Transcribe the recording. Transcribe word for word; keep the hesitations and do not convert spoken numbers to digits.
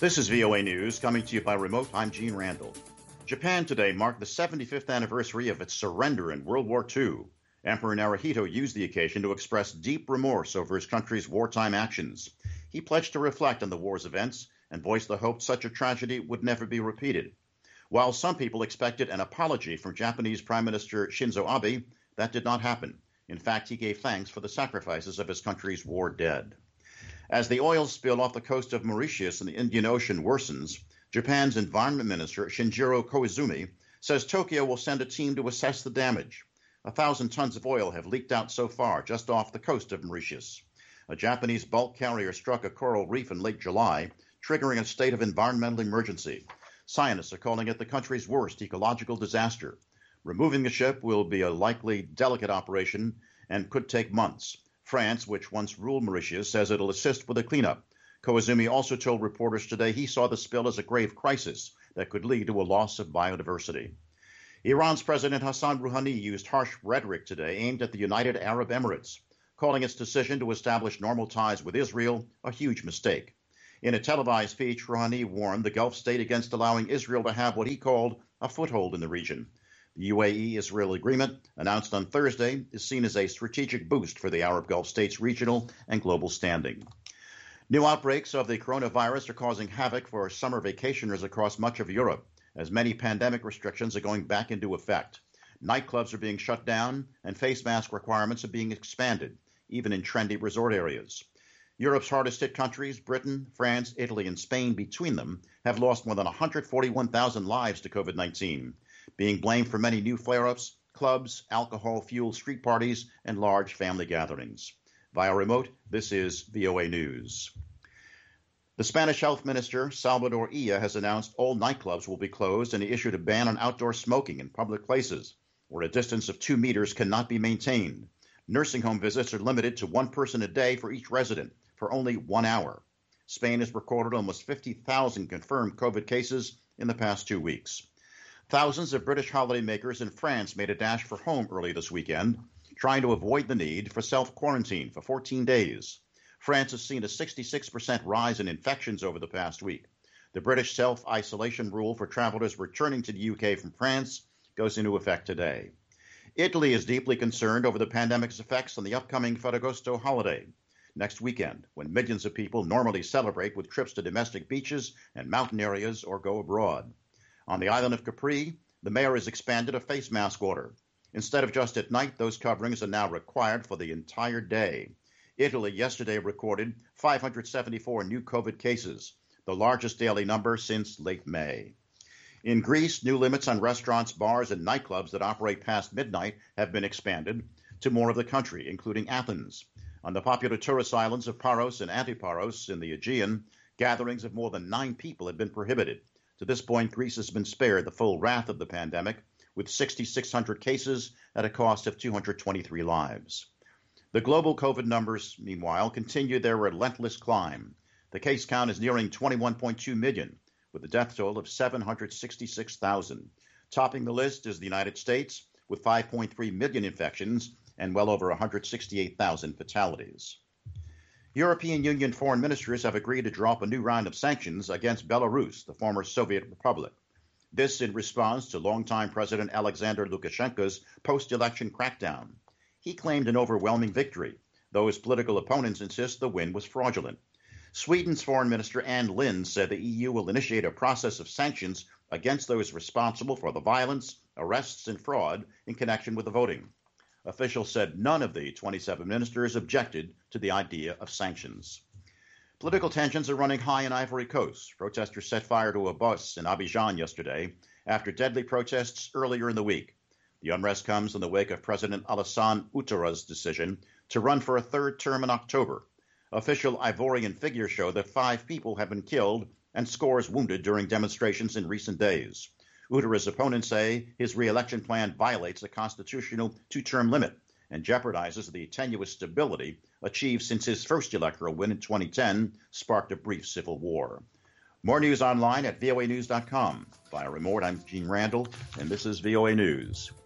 This is V O A News, coming to you by remote. I'm Gene Randall. Japan today marked the seventy-fifth anniversary of its surrender in World War Two. Emperor Naruhito used the occasion to express deep remorse over his country's wartime actions. He pledged to reflect on the war's events and voiced the hope such a tragedy would never be repeated. While some people expected an apology from Japanese Prime Minister Shinzo Abe, that did not happen. In fact, he gave thanks for the sacrifices of his country's war dead. As the oil spill off the coast of Mauritius in the Indian Ocean worsens, Japan's Environment Minister Shinjiro Koizumi says Tokyo will send a team to assess the damage. A thousand tons of oil have leaked out so far just off the coast of Mauritius. A Japanese bulk carrier struck a coral reef in late July, triggering a state of environmental emergency. Scientists are calling it the country's worst ecological disaster. Removing the ship will be a likely delicate operation and could take months. France, which once ruled Mauritius, says it'll assist with the cleanup. Koizumi also told reporters today he saw the spill as a grave crisis that could lead to a loss of biodiversity. Iran's President Hassan Rouhani used harsh rhetoric today aimed at the United Arab Emirates, calling its decision to establish normal ties with Israel a huge mistake. In a televised speech, Rouhani warned the Gulf state against allowing Israel to have what he called a foothold in the region. The U A E-Israel agreement, announced on Thursday, is seen as a strategic boost for the Arab Gulf states' regional and global standing. New outbreaks of the coronavirus are causing havoc for summer vacationers across much of Europe, as many pandemic restrictions are going back into effect. Nightclubs are being shut down, and face mask requirements are being expanded, even in trendy resort areas. Europe's hardest-hit countries, Britain, France, Italy, and Spain between them, have lost more than one hundred forty-one thousand lives to COVID nineteen. Being blamed for many new flare-ups, clubs, alcohol-fueled street parties, and large family gatherings. Via remote, this is V O A News. The Spanish Health Minister, Salvador Illa, has announced all nightclubs will be closed, and he issued a ban on outdoor smoking in public places, where a distance of two meters cannot be maintained. Nursing home visits are limited to one person a day for each resident for only one hour. Spain has recorded almost fifty thousand confirmed COVID cases in the past two weeks. Thousands of British holidaymakers in France made a dash for home early this weekend, trying to avoid the need for self-quarantine for fourteen days. France has seen a sixty-six percent rise in infections over the past week. The British self-isolation rule for travelers returning to the U K from France goes into effect today. Italy is deeply concerned over the pandemic's effects on the upcoming Ferragosto holiday next weekend, when millions of people normally celebrate with trips to domestic beaches and mountain areas or go abroad. On the island of Capri, the mayor has expanded a face mask order. Instead of just at night, those coverings are now required for the entire day. Italy yesterday recorded five hundred seventy-four new COVID cases, the largest daily number since late May. In Greece, new limits on restaurants, bars, and nightclubs that operate past midnight have been expanded to more of the country, including Athens. On the popular tourist islands of Paros and Antiparos in the Aegean, gatherings of more than nine people have been prohibited. To this point, Greece has been spared the full wrath of the pandemic, with six thousand six hundred cases at a cost of two hundred twenty-three lives. The global COVID numbers, meanwhile, continue their relentless climb. The case count is nearing twenty-one point two million, with a death toll of seven hundred sixty-six thousand. Topping the list is the United States, with five point three million infections and well over one hundred sixty-eight thousand fatalities. European Union foreign ministers have agreed to drop a new round of sanctions against Belarus, the former Soviet republic. This in response to longtime President Alexander Lukashenko's post-election crackdown. He claimed an overwhelming victory, though his political opponents insist the win was fraudulent. Sweden's Foreign Minister Ann Linde said the E U will initiate a process of sanctions against those responsible for the violence, arrests, and fraud in connection with the voting. Officials said none of the twenty-seven ministers objected to the idea of sanctions. Political tensions are running high in Ivory Coast. Protesters set fire to a bus in Abidjan yesterday after deadly protests earlier in the week. The unrest comes in the wake of President Alassane Ouattara's decision to run for a third term in October. Official Ivorian figures show that five people have been killed and scores wounded during demonstrations in recent days. Ouattara's opponents say his re-election plan violates the constitutional two-term limit and jeopardizes the tenuous stability achieved since his first electoral win in twenty ten sparked a brief civil war. More news online at V O A news dot com. Via remote, I'm Gene Randall, and this is V O A News.